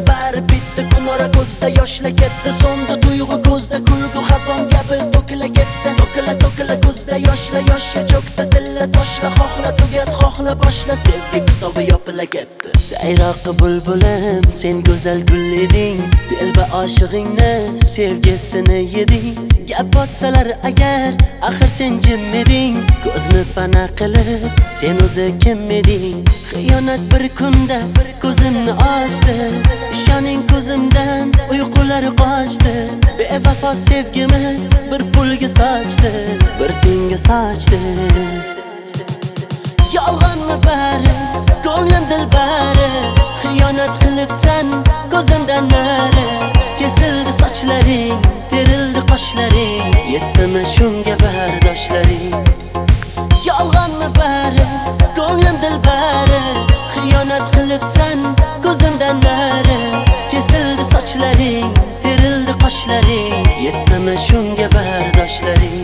bari bitti. Kunora ko'zda yoshla ketdi, so'ndi tuyg'u ko'zda kulgu xazon kabi to'kila ketdi. To'kila ko'zda yoshla cho'kdi, dilla toshla, xohla tugat, xohla boshla, sevgi kitobi yopila ketdi. Sayroqi bulbulim, sen go'zal gul eding, telba oshig'ingni sevgisini yeding. Gap otsalar agar, axir sen jim eding, ko'zni pana qilib sen o'zi kim eding? Xiyonat bir kunda ko'zimni ochdi, ishoning ko'zimdan uyqular qochdi. Bevafo sevgimiz bir pulga sochdi, bir tenga sochdi. Yolg'onmi bari, ko'nglim dilbari, xiyonat qilibsan ko'zimdan nari. Kesildi sochlaring, terildi qoshlaring, yetdimi shunga bardoshlaring? Yolg'onmi bari, ko'nglim dilbari, xiyonat qilibsan ko'zimdan nari. Kesildi sochlaring, terildi qoshlaring, yetdimi shunga bardoshlaring?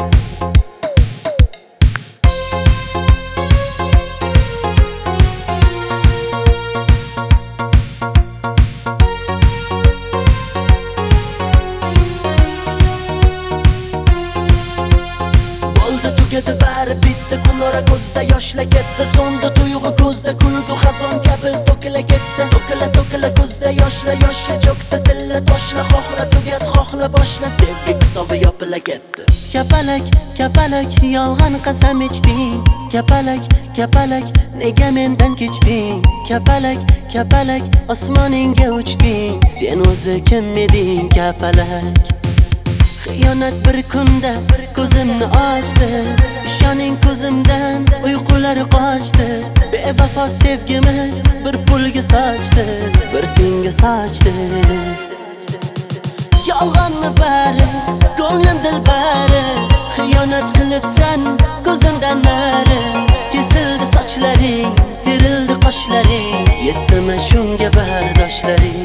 Tugadi bari bitti, kunora ko'zda yoshla ketdi, so'ndi tuyg'u ko'zda kulgu xazon kabi to'kila ketdi. To'kila ko'zda yoshla cho'kdi, dilla toshla, xohla tugat, xohla boshla, sevgi kitobi yopila ketdi. Kapalak yolg'on qasam ichding, kapalak nega mendan kechding? Kapalak osmoningga uchding, sen o'zi kim eding? Kapalak xiyonat bir kunda ko'zimni ochdi, ishoning ko'zimdan uyqular qochdi. Bevafo sevgimiz bir pulga sochdi, bir tenga sochdi. Yolg'onmi bari, ko'nglim dilbari, xiyonat qilibsan ko'zimdan nari. Kesildi sochlaring, terildi qoshlaring, yetdimi shunga bardoshlaring?